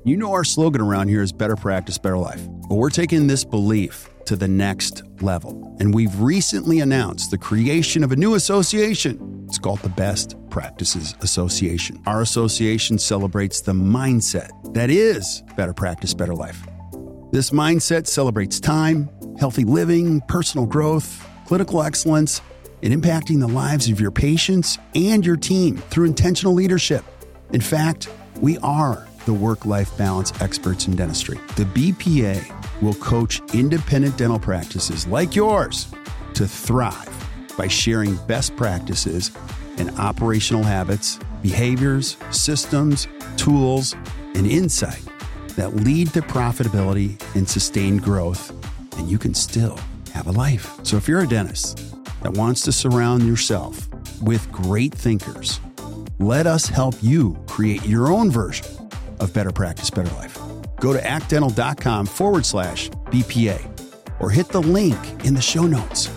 You know our slogan around here is better practice, better life. But we're taking this belief to the next level. And we've recently announced the creation of a new association. It's called the Best Practices Association. Our association celebrates the mindset that is better practice, better life. This mindset celebrates time, healthy living, personal growth, clinical excellence, and impacting the lives of your patients and your team through intentional leadership. In fact, we are the work-life balance experts in dentistry. The BPA will coach independent dental practices like yours to thrive by sharing best practices and operational habits, behaviors, systems, tools, and insight that lead to profitability and sustained growth, and you can still have a life. So if you're a dentist that wants to surround yourself with great thinkers, let us help you create your own version of better practice, better life. Go to actdental.com/BPA or hit the link in the show notes.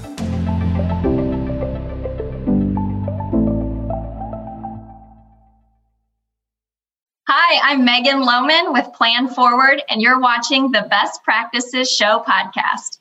Hi, I'm Megan Lohman with Plan Forward, and you're watching the Best Practices Show podcast.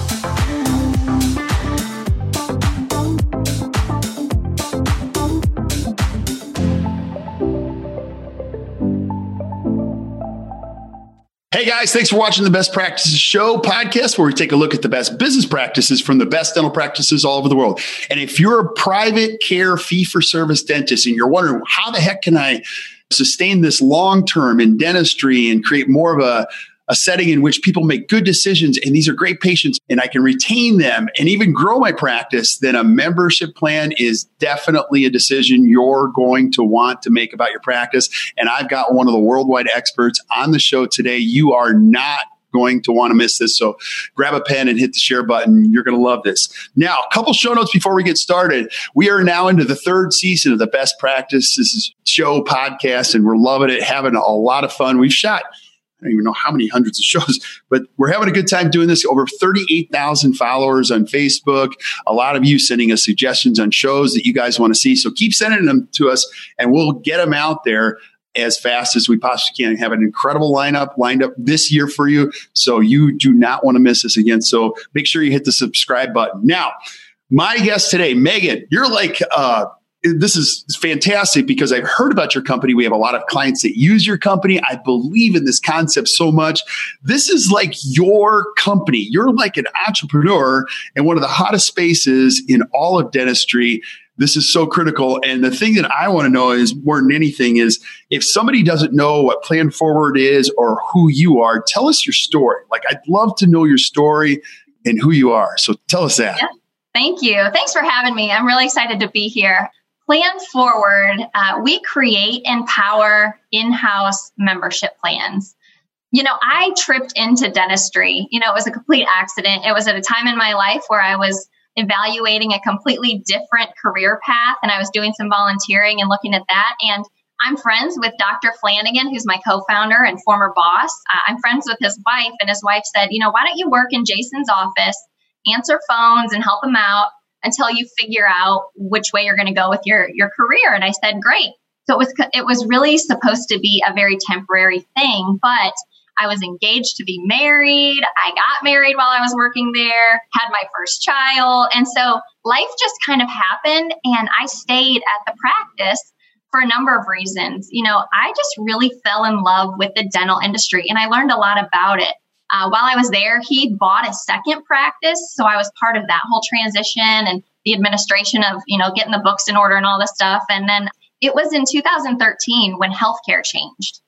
Hey guys, thanks for watching the Best Practices Show podcast, where we take a look at the best business practices from the best dental practices all over the world. And if you're a private care fee-for-service dentist and you're wondering, how the heck can I sustain this long-term in dentistry and create more of a setting in which people make good decisions and these are great patients and I can retain them and even grow my practice, then a membership plan is definitely a decision you're going to want to make about your practice. And I've got one of the worldwide experts on the show today. You are not going to want to miss this. So grab a pen and hit the share button. You're going to love this. Now, a couple show notes before we get started. We are now into the third season of the Best Practices Show podcast, and we're loving it, having a lot of fun. We've shot, I don't even know how many hundreds of shows, but we're having a good time doing this. Over 38,000 followers on Facebook. A lot of you sending us suggestions on shows that you guys want to see. So keep sending them to us and we'll get them out there as fast as we possibly can. Have an incredible lineup lined up this year for you. So you do not want to miss this again. So make sure you hit the subscribe button. Now, my guest today, Megan, you're like, this is fantastic because I've heard about your company. We have a lot of clients that use your company. I believe in this concept so much. This is like your company. You're like an entrepreneur in one of the hottest spaces in all of dentistry. This is so critical. And the thing that I want to know is more than anything is if somebody doesn't know what Plan Forward is or who you are, tell us your story. Like, I'd love to know your story and who you are. So tell us that. Yeah, thank you. Thanks for having me. I'm really excited to be here. Plan Forward, we create and power in-house membership plans. You know, I tripped into dentistry. You know, it was a complete accident. It was at a time in my life where I was evaluating a completely different career path, and I was doing some volunteering and looking at that. And I'm friends with Dr. Flanagan, who's my co-founder and former boss. I'm friends with his wife, and his wife said, you know, why don't you work in Jason's office, answer phones and help him out until you figure out which way you're going to go with your career. And I said, great. So it was really supposed to be a very temporary thing, but I was engaged to be married. I got married while I was working there, had my first child. And so life just kind of happened, and I stayed at the practice for a number of reasons. You know, I just really fell in love with the dental industry, and I learned a lot about it. While I was there, he bought a second practice. So I was part of that whole transition and the administration of, you know, getting the books in order and all this stuff. And then it was in 2013 when healthcare changed.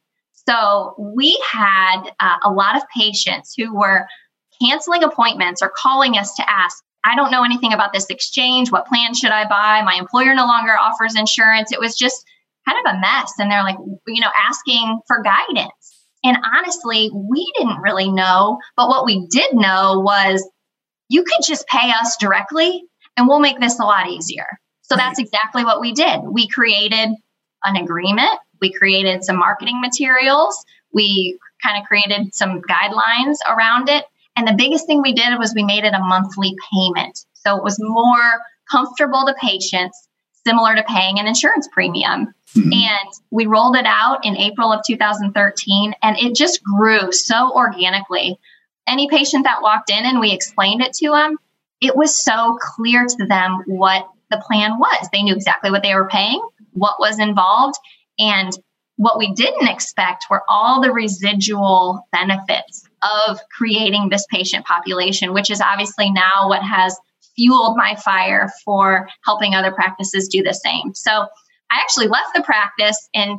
So we had a lot of patients who were canceling appointments or calling us to ask, I don't know anything about this exchange. What plan should I buy? My employer no longer offers insurance. It was just kind of a mess. And they're like, you know, asking for guidance. And honestly, we didn't really know, but what we did know was you could just pay us directly and we'll make this a lot easier. So that's exactly what we did. We created an agreement. We created some marketing materials. We kind of created some guidelines around it. And the biggest thing we did was we made it a monthly payment. So it was more comfortable to patients, similar to paying an insurance premium. And we rolled it out in April of 2013, and it just grew so organically. Any patient that walked in and we explained it to them, it was so clear to them what the plan was. They knew exactly what they were paying, what was involved, and what we didn't expect were all the residual benefits of creating this patient population, which is obviously now what has fueled my fire for helping other practices do the same. So I actually left the practice in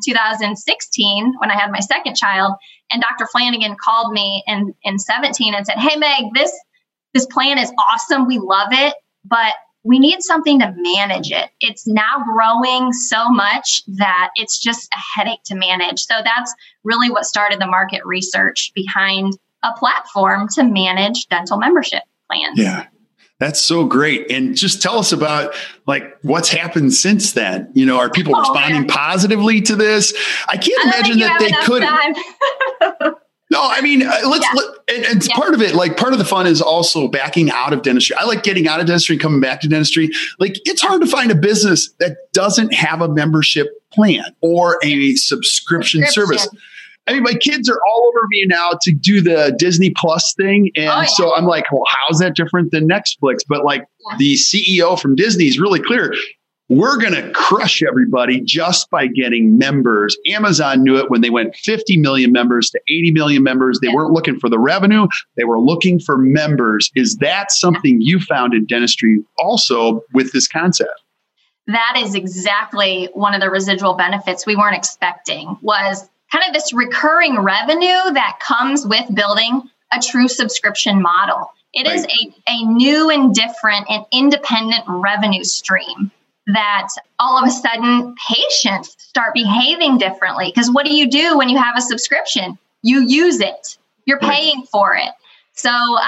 2016 when I had my second child, and Dr. Flanagan called me in 17 and said, "Hey, Meg, this plan is awesome. We love it, but we need something to manage it. It's now growing so much that it's just a headache to manage." So that's really what started the market research behind a platform to manage dental membership plans. Yeah. That's so great. And just tell us about like what's happened since then. Are people responding positively to this? I can't imagine that they could. No, I mean, part of it, like part of the fun is also backing out of dentistry. I like getting out of dentistry and coming back to dentistry. Like it's hard to find a business that doesn't have a membership plan or a subscription service. I mean, my kids are all over me now to do the Disney Plus thing. And so I'm like, well, how's that different than Netflix? But like the CEO from Disney is really clear. We're going to crush everybody just by getting members. Amazon knew it when they went 50 million members to 80 million members. They weren't looking for the revenue. They were looking for members. Is that something you found in dentistry also with this concept? That is exactly one of the residual benefits we weren't expecting, was kind of this recurring revenue that comes with building a true subscription model. It is a new and different and independent revenue stream that all of a sudden patients start behaving differently. Because what do you do when you have a subscription? You use it. You're paying for it. So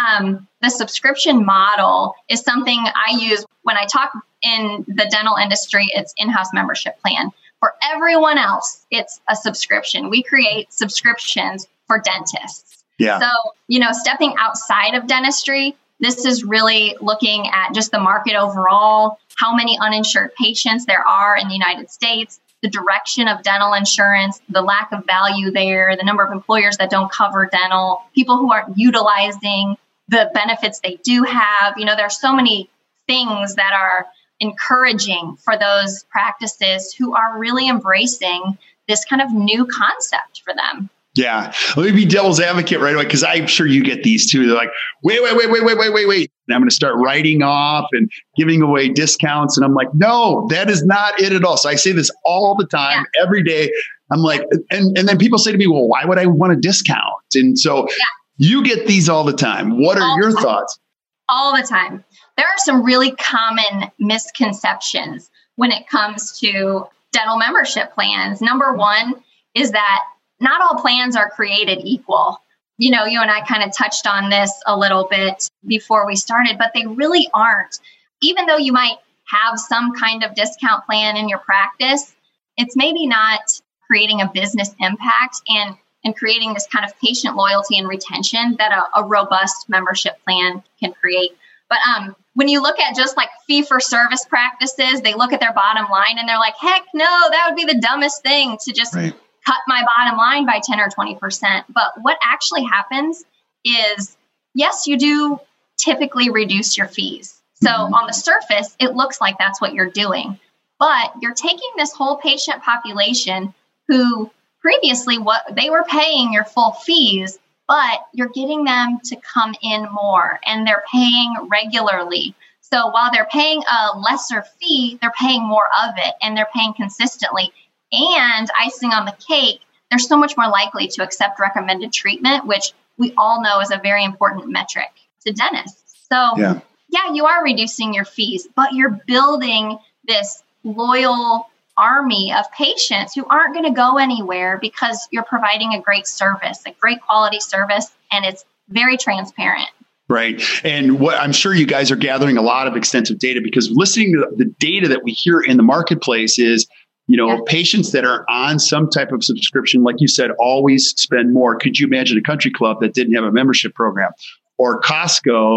the subscription model is something I use when I talk in the dental industry. It's in-house membership plan. For everyone else, it's a subscription. We create subscriptions for dentists. Yeah. So, stepping outside of dentistry, this is really looking at just the market overall, how many uninsured patients there are in the United States, the direction of dental insurance, the lack of value there, the number of employers that don't cover dental, people who aren't utilizing the benefits they do have. There are so many things that are encouraging for those practices who are really embracing this kind of new concept for them. Yeah. Let me be devil's advocate right away, because I'm sure you get these too. They're like, wait. And I'm going to start writing off and giving away discounts. And I'm like, no, that is not it at all. So I say this all the time, every day. I'm like, and then people say to me, well, why would I want a discount? And so you get these all the time. What are your thoughts? All the time. There are some really common misconceptions when it comes to dental membership plans. Number one is that not all plans are created equal. You and I kind of touched on this a little bit before we started, but they really aren't. Even though you might have some kind of discount plan in your practice, it's maybe not creating a business impact and creating this kind of patient loyalty and retention that a robust membership plan can create. But when you look at just like fee-for-service practices, they look at their bottom line and they're like, heck no, that would be the dumbest thing to just cut my bottom line by 10 or 20%. But what actually happens is, yes, you do typically reduce your fees. So on the surface, it looks like that's what you're doing. But you're taking this whole patient population who previously they were paying your full fees, but you're getting them to come in more and they're paying regularly. So while they're paying a lesser fee, they're paying more of it and they're paying consistently. And icing on the cake, they're so much more likely to accept recommended treatment, which we all know is a very important metric to dentists. So you are reducing your fees, but you're building this loyal army of patients who aren't going to go anywhere because you're providing a great service, a great quality service, and it's very transparent. Right. And what I'm sure you guys are gathering a lot of extensive data, because listening to the data that we hear in the marketplace is, patients that are on some type of subscription, like you said, always spend more. Could you imagine a country club that didn't have a membership program, or Costco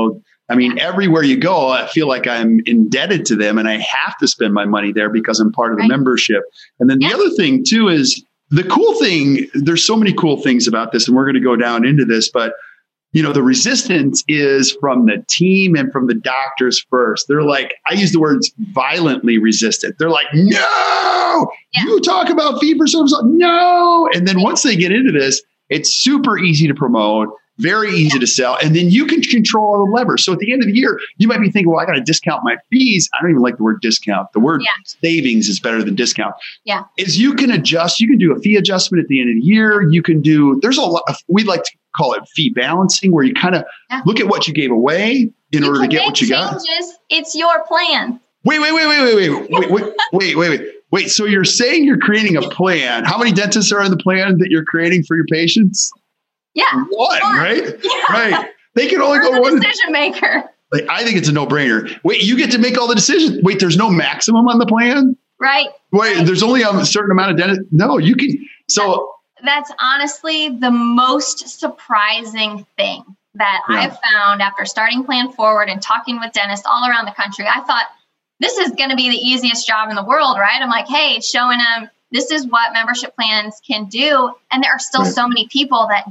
I mean, everywhere you go, I feel like I'm indebted to them and I have to spend my money there because I'm part of the membership. And then the other thing too is the cool thing. There's so many cool things about this, and we're going to go down into this, but the resistance is from the team and from the doctors first. They're like, I use the words violently resistant. They're like, no, you talk about fee for service. No. And then once they get into this, it's super easy to promote, very easy to sell. And then you can control all the levers. So at the end of the year, you might be thinking, well, I got to discount my fees. I don't even like the word discount. The word savings is better than discount. Yeah. Is you can adjust. You can do a fee adjustment at the end of the year. You can do, there's a lot of, we like to call it fee balancing, where you kind of look at what you gave away in order to get what you got. It's your plan. Wait. So you're saying you're creating a plan. How many dentists are in the plan that you're creating for your patients? Yeah. One, right? Yeah. Right. They can only go one decision maker. Like, I think it's a no-brainer. Wait, you get to make all the decisions. Wait, there's no maximum on the plan? Right. Wait, there's only a certain amount of dentists. No, you can. So that's honestly the most surprising thing that I've found after starting Plan Forward and talking with dentists all around the country. I thought this is going to be the easiest job in the world, right? I'm like, hey, showing them this is what membership plans can do. And there are still so many people that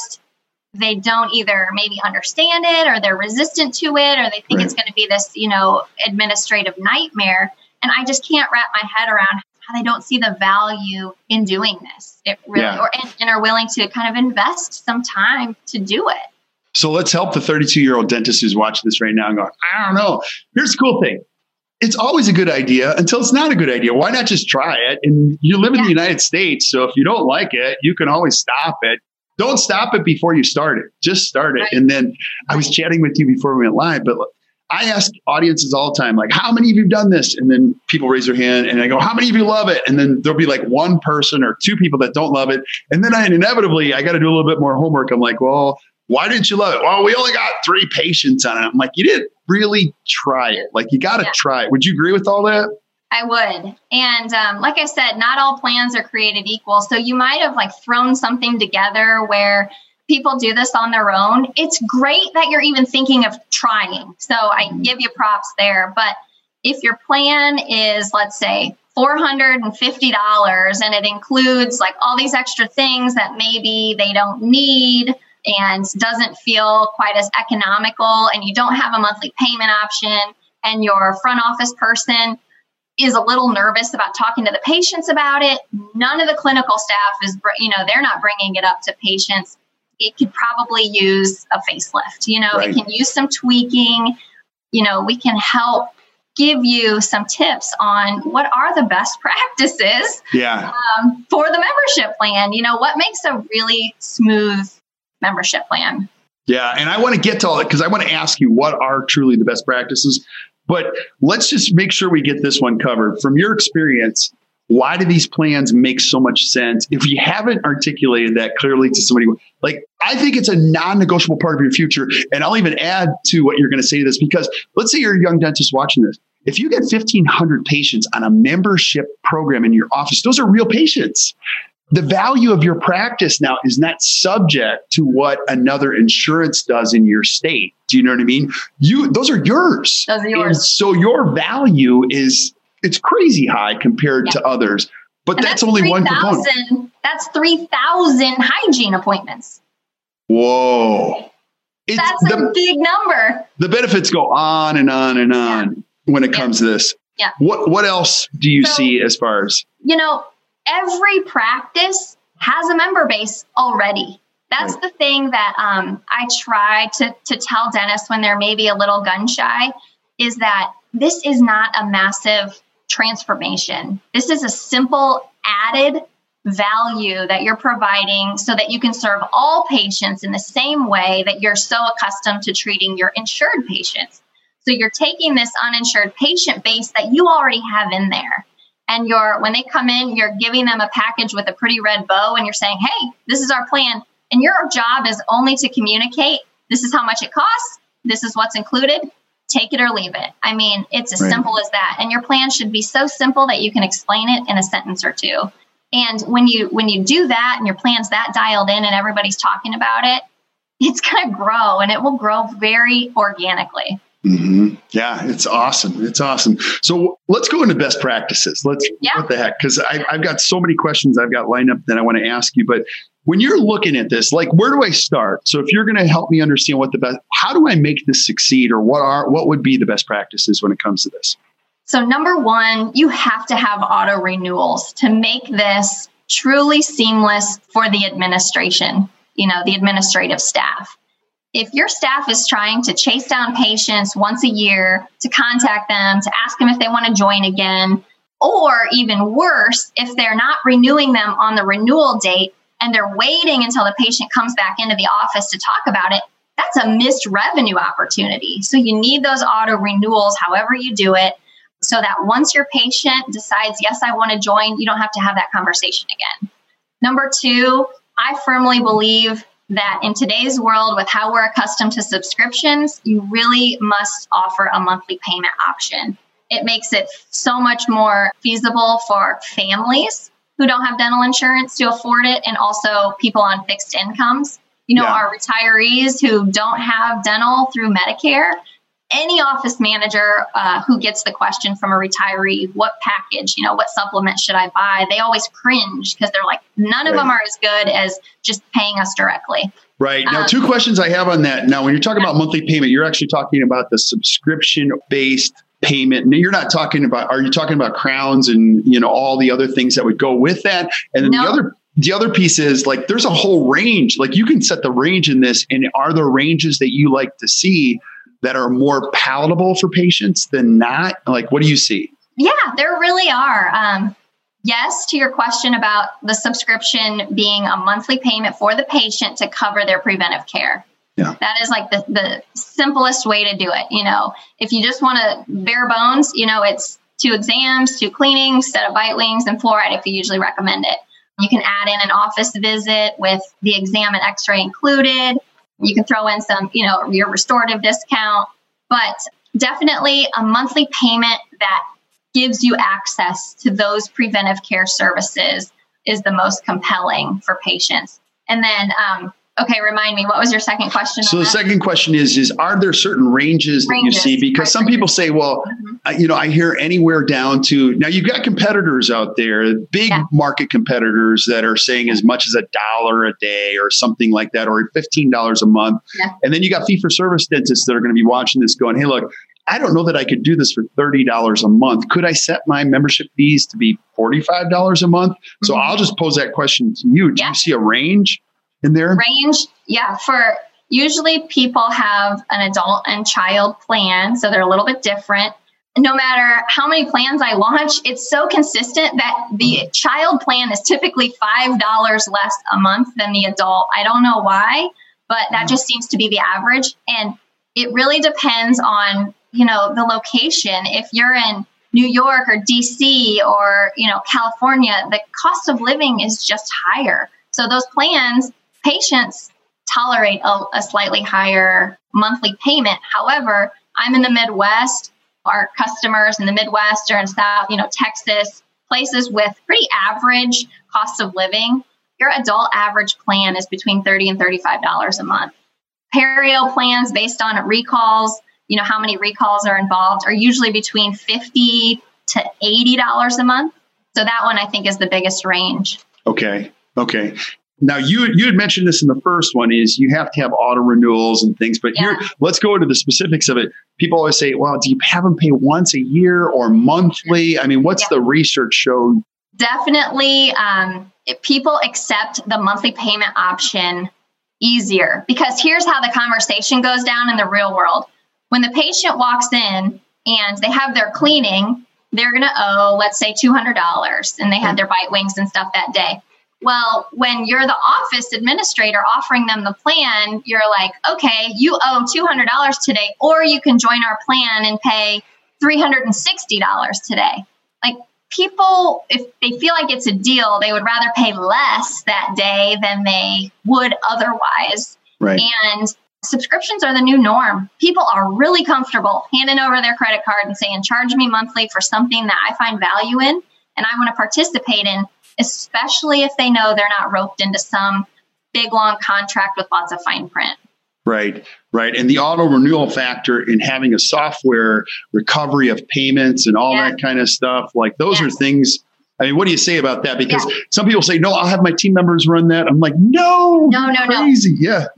they don't either maybe understand it, or they're resistant to it, or they think it's going to be this, administrative nightmare. And I just can't wrap my head around how they don't see the value in doing this. It really, and are willing to kind of invest some time to do it. So let's help the 32-year-old dentist who's watching this right now and going, I don't know. Here's the cool thing. It's always a good idea until it's not a good idea. Why not just try it? And you live in the United States, so if you don't like it, you can always stop it. Don't stop it before you start it. Just start it. And then I was chatting with you before we went live, but I ask audiences all the time, like, how many of you have done this? And then people raise their hand and I go, how many of you love it? And then there'll be like one person or two people that don't love it. And then I got to do a little bit more homework. I'm like, well, why didn't you love it? Well, we only got 3 patients on it. I'm like, you didn't really try it. Like, you got to try it. Would you agree with all that? I would. And like I said, not all plans are created equal. So you might have thrown something together where people do this on their own. It's great that you're even thinking of trying. So I give you props there. But if your plan is, let's say, $450 and it includes all these extra things that maybe they don't need and doesn't feel quite as economical, and you don't have a monthly payment option, and your front office person is a little nervous about talking to the patients about it, none of the clinical staff is, they're not bringing it up to patients. It could probably use a facelift. It can use some tweaking. We can help give you some tips on what are the best practices for the membership plan. What makes a really smooth membership plan. Yeah. And I want to get to all that because I want to ask you what are truly the best practices. But let's just make sure we get this one covered. From your experience, why do these plans make so much sense? If you haven't articulated that clearly to somebody, I think it's a non-negotiable part of your future. And I'll even add to what you're going to say to this, because let's say you're a young dentist watching this. If you get 1,500 patients on a membership program in your office, those are real patients. The value of your practice now is not subject to what another insurance does in your state. Do you know what I mean? Those are yours. Those are yours. And so your value it's crazy high compared to others. But that's only one component. That's 3,000 hygiene appointments. Whoa. That's a big number. The benefits go on and on and on when it comes to this. Yeah. What else do you see as far as? Every practice has a member base already. That's the thing that I try to tell dentists when they're maybe a little gun shy, is that this is not a massive transformation. This is a simple added value that you're providing so that you can serve all patients in the same way that you're so accustomed to treating your insured patients. So you're taking this uninsured patient base that you already have in there. And when they come in, you're giving them a package with a pretty red bow and you're saying, hey, this is our plan. And your job is only to communicate, this is how much it costs, this is what's included, take it or leave it. I mean, it's as simple as that. And your plan should be so simple that you can explain it in a sentence or two. And when you do that and your plan's that dialed in and everybody's talking about it, it's going to grow, and it will grow very organically. Mm-hmm. Yeah, it's awesome. It's awesome. So let's go into best practices. What the heck? Because I've got so many questions I've got lined up that I want to ask you. But when you're looking at this, like, where do I start? So if you're going to help me understand how do I make this succeed, or what would be the best practices when it comes to this? So number one, you have to have auto renewals to make this truly seamless for the administration, the administrative staff. If your staff is trying to chase down patients once a year to contact them, to ask them if they want to join again, or even worse, if they're not renewing them on the renewal date and they're waiting until the patient comes back into the office to talk about it, that's a missed revenue opportunity. So you need those auto renewals, however you do it, so that once your patient decides, yes, I want to join, you don't have to have that conversation again. Number two, I firmly believe that in today's world, with how we're accustomed to subscriptions, you really must offer a monthly payment option. It makes it so much more feasible for families who don't have dental insurance to afford it, and also people on fixed incomes. Our retirees who don't have dental through Medicare. Any office manager who gets the question from a retiree, what package, what supplement should I buy? They always cringe because they're like, none of them are as good as just paying us directly. Right. Now, two questions I have on that. Now, when you're talking about monthly payment, you're actually talking about the subscription-based payment. Now, are you talking about crowns and, all the other things that would go with that? And then the other piece is, like, there's a whole range. Like, you can set the range in this, and are there ranges that you like to see that are more palatable for patients than not? Like, what do you see? Yeah, there really are. Yes, to your question about the subscription being a monthly payment for the patient to cover their preventive care. Yeah. That is like the simplest way to do it. If you just want to bare bones, it's 2 exams, 2 cleanings, set of bite wings, and fluoride if you usually recommend it. You can add in an office visit with the exam and x-ray included. You can throw in some, your restorative discount, but definitely a monthly payment that gives you access to those preventive care services is the most compelling for patients. And then, remind me, what was your second question? So the second question is are there certain ranges that you see? Because some people say, well, I hear anywhere down to, now you've got competitors out there, big market competitors that are saying as much as $1 a day or something like that, or $15 a month. Yeah. And then you got fee-for-service dentists that are going to be watching this going, hey, look, I don't know that I could do this for $30 a month. Could I set my membership fees to be $45 a month? Mm-hmm. So I'll just pose that question to you. Do you see a range in there? Range, yeah. For usually people have an adult and child plan, so they're a little bit different. No matter how many plans I launch, it's so consistent that the child plan is typically $5 less a month than the adult. I don't know why, but that just seems to be the average. And it really depends on, the location. If you're in New York or DC or, California, the cost of living is just higher. So those plans, patients tolerate a slightly higher monthly payment. However, I'm in the Midwest. Our customers in the Midwest or in South, Texas, places with pretty average cost of living, your adult average plan is between $30 and $35 a month. Perio plans based on recalls, how many recalls are involved, are usually between $50 to $80 a month. So that one I think is the biggest range. Okay. Now, you had mentioned this in the first one, is you have to have auto renewals and things. But here, let's go into the specifics of it. People always say, well, do you have them pay once a year or monthly? I mean, what's the research show? Definitely, if people accept the monthly payment option easier, because here's how the conversation goes down in the real world. When the patient walks in and they have their cleaning, they're going to owe, let's say, $200, and they had their bite wings and stuff that day. Well, when you're the office administrator offering them the plan, you're like, okay, you owe $200 today, or you can join our plan and pay $360 today. Like, people, if they feel like it's a deal, they would rather pay less that day than they would otherwise. Right. And subscriptions are the new norm. People are really comfortable handing over their credit card and saying, charge me monthly for something that I find value in and I want to participate in, especially if they know they're not roped into some big, long contract with lots of fine print. Right. And the auto renewal factor in having a software recovery of payments and all that kind of stuff, like those are things. I mean, what do you say about that? Because some people say, no, I'll have my team members run that. I'm like, no, crazy.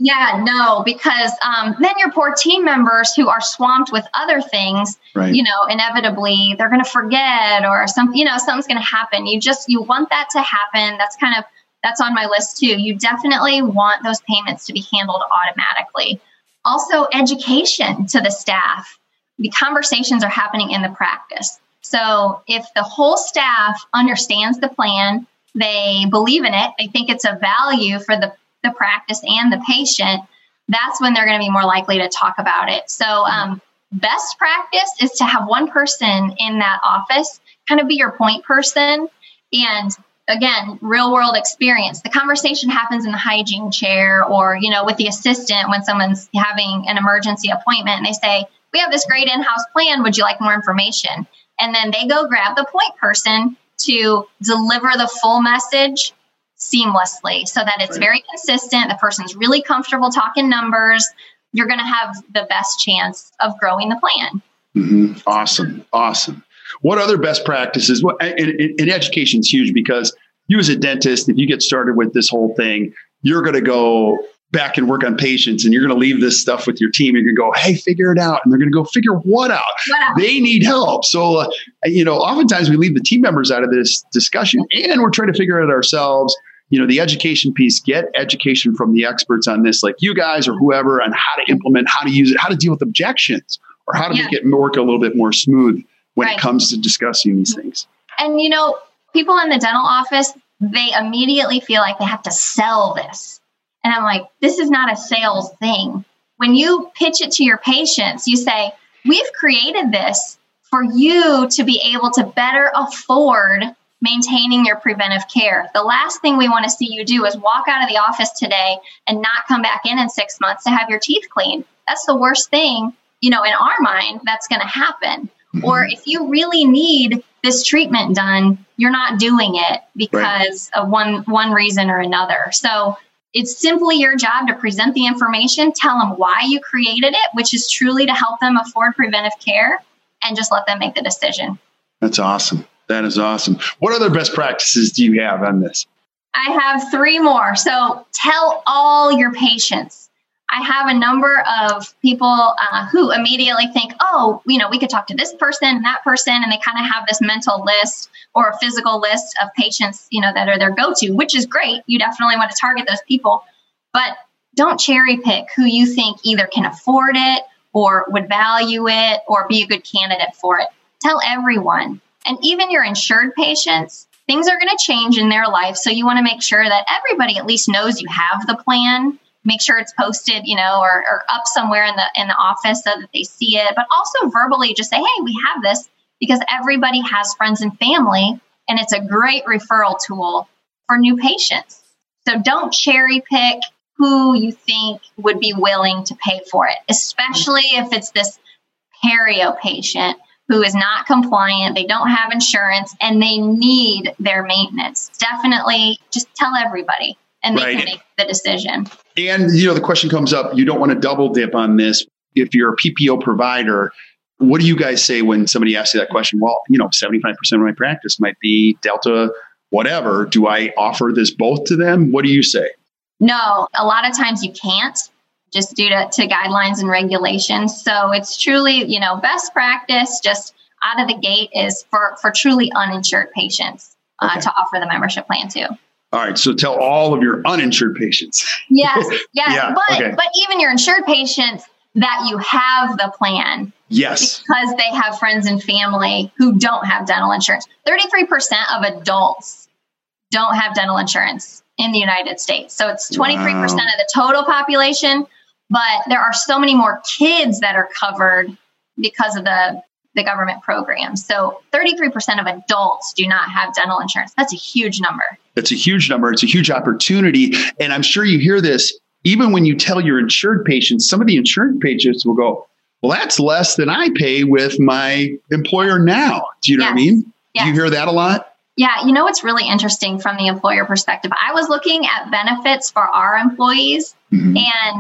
No, because then your poor team members who are swamped with other things, inevitably they're going to forget or something's going to happen. You want that to happen. That's on my list too. You definitely want those payments to be handled automatically. Also, education to the staff. The conversations are happening in the practice. So if the whole staff understands the plan, they believe in it, they think it's a value for the practice and the patient, that's when they're going to be more likely to talk about it. So best practice is to have one person in that office kind of be your point person. And again, real world experience. The conversation happens in the hygiene chair or, with the assistant when someone's having an emergency appointment and they say, we have this great in-house plan. Would you like more information? And then they go grab the point person to deliver the full message seamlessly so that it's very consistent. The person's really comfortable talking numbers. You're going to have the best chance of growing the plan. Mm-hmm. Awesome. What other best practices? Well, and education is huge because you as a dentist, if you get started with this whole thing, you're going to go back and work on patients and you're going to leave this stuff with your team. You're going to go, hey, figure it out. And they're going to go figure what out? They need help. So, oftentimes we leave the team members out of this discussion and we're trying to figure it out ourselves. The education piece, get education from the experts on this, like you guys or whoever, on how to implement, how to use it, how to deal with objections, or how to make it work a little bit more smooth when it comes to discussing these things. And, people in the dental office, they immediately feel like they have to sell this. And I'm like, this is not a sales thing. When you pitch it to your patients, you say, we've created this for you to be able to better afford maintaining your preventive care. The last thing we want to see you do is walk out of the office today and not come back in 6 months to have your teeth cleaned. That's the worst thing, in our mind, that's going to happen. Mm-hmm. Or if you really need this treatment done, you're not doing it because of one reason or another. So it's simply your job to present the information, tell them why you created it, which is truly to help them afford preventive care, and just let them make the decision. That's awesome. That is awesome. What other best practices do you have on this? I have 3 more. So tell all your patients. I have a number of people who immediately think, we could talk to this person and that person, and they kind of have this mental list or a physical list of patients, that are their go-to, which is great. You definitely want to target those people, but don't cherry pick who you think either can afford it or would value it or be a good candidate for it. Tell everyone. And even your insured patients, things are going to change in their life. So you want to make sure that everybody at least knows you have the plan. Make sure it's posted, or up somewhere in the office so that they see it. But also verbally just say, hey, we have this, because everybody has friends and family, and it's a great referral tool for new patients. So don't cherry pick who you think would be willing to pay for it, especially if it's this perio patient who is not compliant, they don't have insurance, and they need their maintenance. Definitely just tell everybody, and they can make the decision. And, the question comes up, you don't want to double dip on this. If you're a PPO provider, what do you guys say when somebody asks you that question? Well, 75% of my practice might be Delta, whatever. Do I offer this both to them? What do you say? No, a lot of times you can't, just due to guidelines and regulations. So it's truly, best practice just out of the gate is for truly uninsured patients to offer the membership plan too. All right. So tell all of your uninsured patients. Yes. But even your insured patients that you have the plan. Yes. Because they have friends and family who don't have dental insurance. 33% of adults don't have dental insurance in the United States. So it's 23% of the total population. But there are so many more kids that are covered because of the government program. So 33% of adults do not have dental insurance. That's a huge number. It's a huge number. It's a huge opportunity. And I'm sure you hear this, even when you tell your insured patients, some of the insured patients will go, well, that's less than I pay with my employer now. Do you know what I mean? Yes. Do you hear that a lot? Yeah. It's really interesting from the employer perspective. I was looking at benefits for our employees, and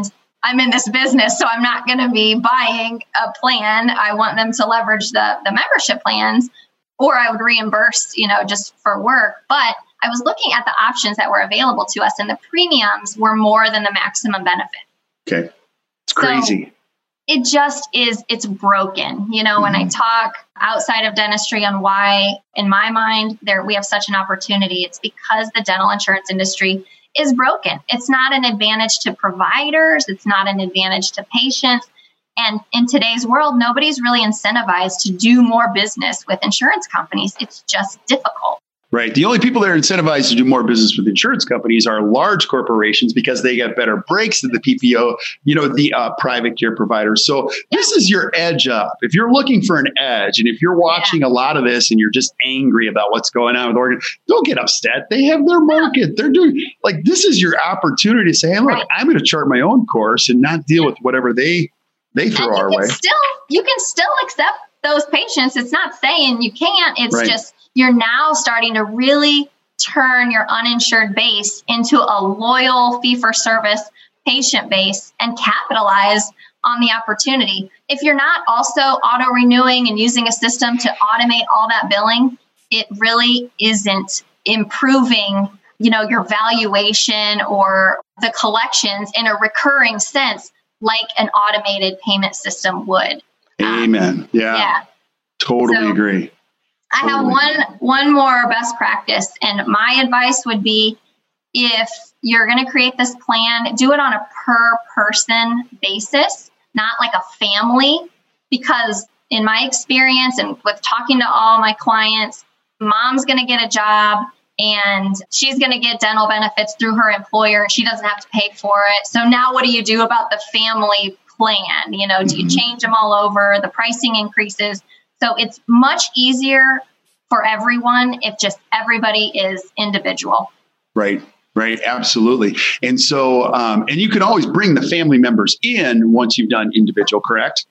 I'm in this business, so I'm not going to be buying a plan. I want them to leverage the membership plans, or I would reimburse, just for work. But I was looking at the options that were available to us, and the premiums were more than the maximum benefit. Okay. It's crazy. So it just is, it's broken. When I talk outside of dentistry on why, in my mind, we have such an opportunity, it's because the dental insurance industry is broken. It's not an advantage to providers. It's not an advantage to patients. And in today's world, nobody's really incentivized to do more business with insurance companies. It's just difficult. Right. The only people that are incentivized to do more business with insurance companies are large corporations because they get better breaks than the PPO, the private care providers. So this is your edge up. If you're looking for an edge, and if you're watching a lot of this and you're just angry about what's going on with Oregon, don't get upset. They have their market. They're doing this is your opportunity to say, hey, look, I'm going to chart my own course and not deal with whatever they throw our way. You can still accept those patients. It's not saying you can't. It's just, you're now starting to really turn your uninsured base into a loyal fee-for-service patient base and capitalize on the opportunity. If you're not also auto-renewing and using a system to automate all that billing, it really isn't improving, your valuation or the collections in a recurring sense like an automated payment system would. Amen. Yeah. Totally agree. I have one more best practice, and my advice would be, if you're going to create this plan, do it on a per person basis, not like a family, because in my experience and with talking to all my clients, mom's going to get a job and she's going to get dental benefits through her employer and she doesn't have to pay for it. So now what do you do about the family plan? Do you change them all over? The pricing increases. So it's much easier for everyone if just everybody is individual. Right. Absolutely. And so, and you can always bring the family members in once you've done individual, correct?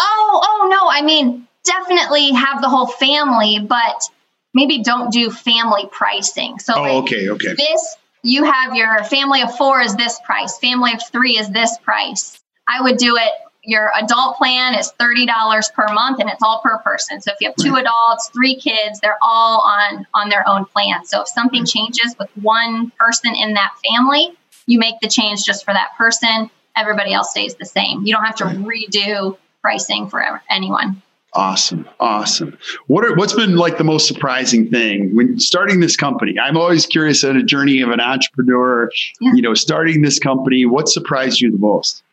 Oh, no. I mean, definitely have the whole family, but maybe don't do family pricing. So okay. This, you have your family of 4 is this price. Family of 3 is this price. I would do it. Your adult plan is $30 per month, and it's all per person. So if you have 2 adults, 3 kids, they're all on their own plan. So if something changes with one person in that family, you make the change just for that person. Everybody else stays the same. You don't have to redo pricing for anyone. Awesome. What's been like the most surprising thing when starting this company? I'm always curious at a journey of an entrepreneur, starting this company. What surprised you the most?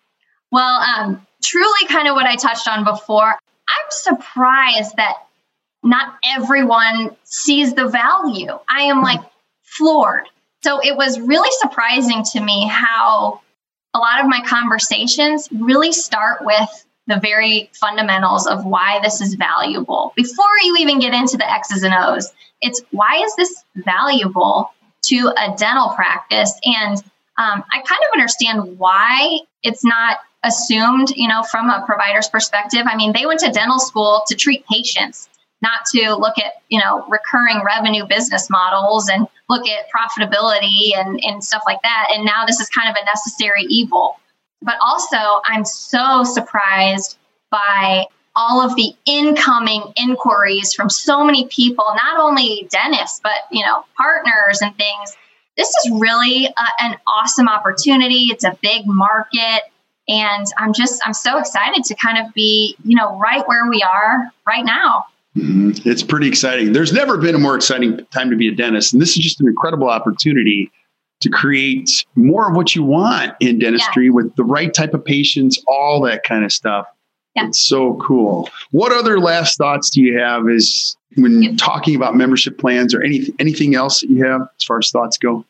Well, truly kind of what I touched on before. I'm surprised that not everyone sees the value. I am floored. So it was really surprising to me how a lot of my conversations really start with the very fundamentals of why this is valuable. Before you even get into the X's and O's, it's why is this valuable to a dental practice? And I kind of understand why it's not assumed, from a provider's perspective. I mean, they went to dental school to treat patients, not to look at, recurring revenue business models and look at profitability and stuff like that. And now this is kind of a necessary evil. But also, I'm so surprised by all of the incoming inquiries from so many people, not only dentists, but, partners and things. This is really an awesome opportunity. It's a big market. And I'm so excited to kind of be, right where we are right now. It's pretty exciting. There's never been a more exciting time to be a dentist. And this is just an incredible opportunity to create more of what you want in dentistry with the right type of patients, all that kind of stuff. Yeah. It's so cool. What other last thoughts do you have is when talking about membership plans or anything else that you have as far as thoughts go?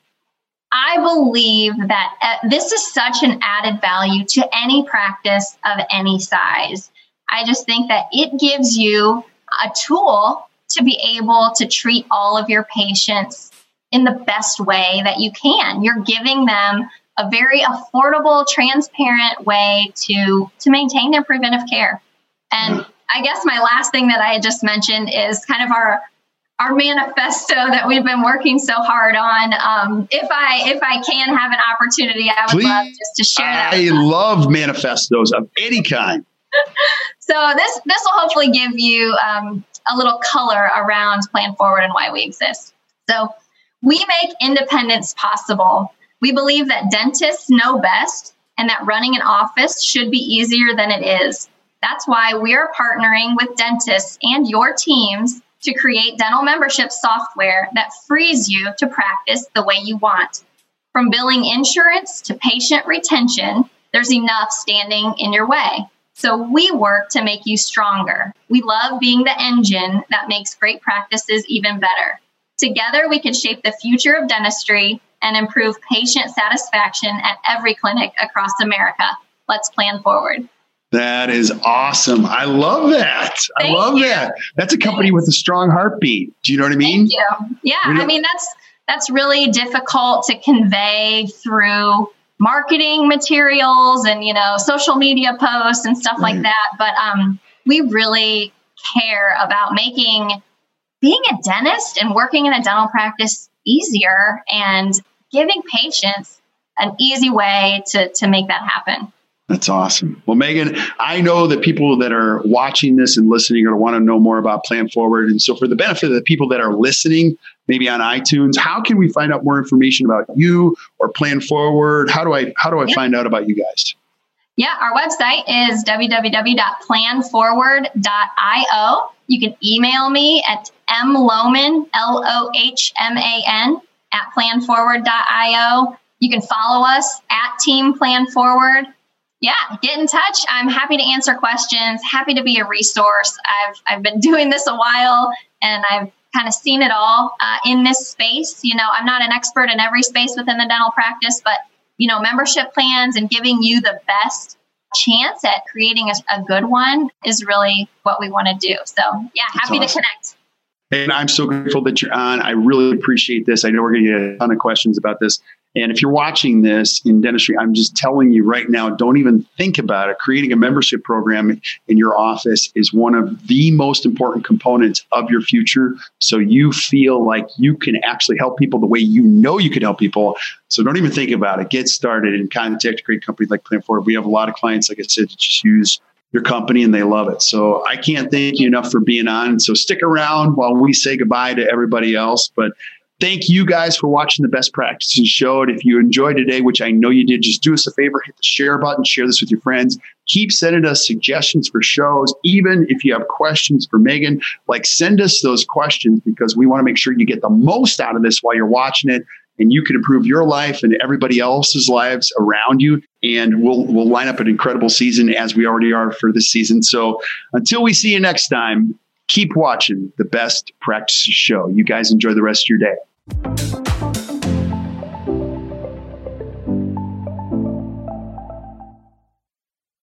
I believe that this is such an added value to any practice of any size. I just think that it gives you a tool to be able to treat all of your patients in the best way that you can. You're giving them a very affordable, transparent way to maintain their preventive care. And I guess my last thing that I had just mentioned is kind of our manifesto that we've been working so hard on. If I can have an opportunity, I would love just to share that. I love manifestos of any kind. So this will hopefully give you a little color around Plan Forward and why we exist. So we make independence possible. We believe that dentists know best and that running an office should be easier than it is. That's why we're partnering with dentists and your teams to create dental membership software that frees you to practice the way you want. From billing insurance to patient retention, there's enough standing in your way. So we work to make you stronger. We love being the engine that makes great practices even better. Together, we can shape the future of dentistry and improve patient satisfaction at every clinic across America. Let's plan forward. That is awesome. I love that. Thank you. That. That's a company with a strong heartbeat. Do you know what I mean? Thank you. Yeah, I mean, that's really difficult to convey through marketing materials and, social media posts and stuff like that. But we really care about making being a dentist and working in a dental practice easier and giving patients an easy way to make that happen. That's awesome. Well, Megan, I know that people that are watching this and listening are going to want to know more about Plan Forward. And so for the benefit of the people that are listening, maybe on iTunes, how can we find out more information about you or Plan Forward? How do I find out about you guys? Yeah, our website is www.planforward.io. You can email me at mlohman, LOHMAN, @planforward.io. You can follow us at Team Plan Forward. Yeah, get in touch. I'm happy to answer questions, happy to be a resource. I've been doing this a while and I've kind of seen it all in this space. I'm not an expert in every space within the dental practice, but, membership plans and giving you the best chance at creating a good one is really what we want to do. So yeah, happy to connect. And I'm so grateful that you're on. I really appreciate this. I know we're going to get a ton of questions about this. And if you're watching this in dentistry, I'm just telling you right now, don't even think about it. Creating a membership program in your office is one of the most important components of your future. So you feel like you can actually help people the way you know you can help people. So don't even think about it. Get started and contact a great company like Plan Forward. We have a lot of clients, like I said, that just use your company and they love it. So I can't thank you enough for being on. So stick around while we say goodbye to everybody else. But thank you guys for watching the Best Practices Show. And if you enjoyed today, which I know you did, just do us a favor, hit the share button, share this with your friends. Keep sending us suggestions for shows. Even if you have questions for Megan, send us those questions because we want to make sure you get the most out of this while you're watching it. And you can improve your life and everybody else's lives around you. And we'll line up an incredible season as we already are for this season. So until we see you next time, keep watching the Best Practices Show. You guys enjoy the rest of your day.